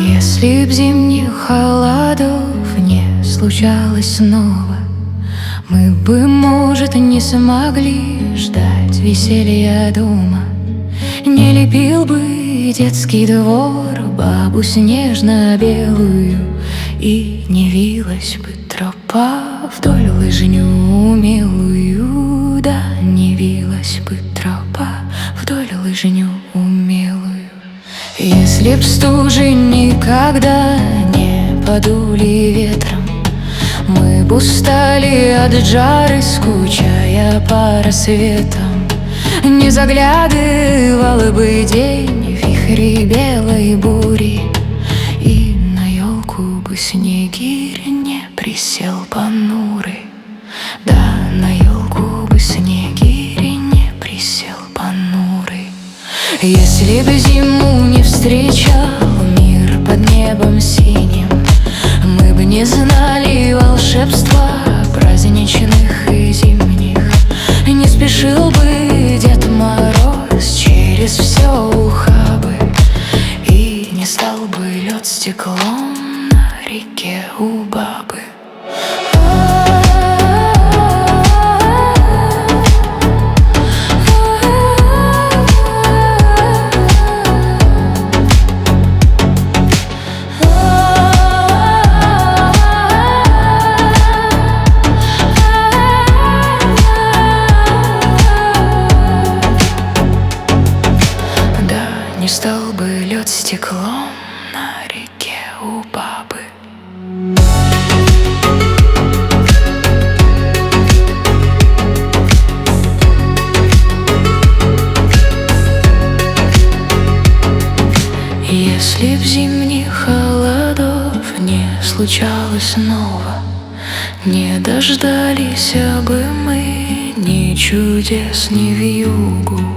Если б зимних холодов не случалось снова, мы бы, может, не смогли ждать веселья дома. Не лепил бы детский двор бабу снежно-белую, и не вилась бы тропа вдоль лыжню милую. Да, не вилась бы тропа вдоль лыжню милую. Если б стужи никогда не подули ветром, мы б устали от жары, скучая по рассветам. Не заглядывал бы день в вихри белой бури, и на елку бы снегирь не присел понурый. Да, на елку бы снегирь не присел понурый. Если б зиму не встречал мир под небом синим, мы бы не знали волшебства праздничных и зимних. Не спешил бы Дед Мороз через все ухабы, и не стал бы лед стеклом на реке у бабы. Не стал бы лед стеклом на реке у бабы. Если б зимних холодов не случалось снова, не дождались бы мы ни чудес, ни вьюгу.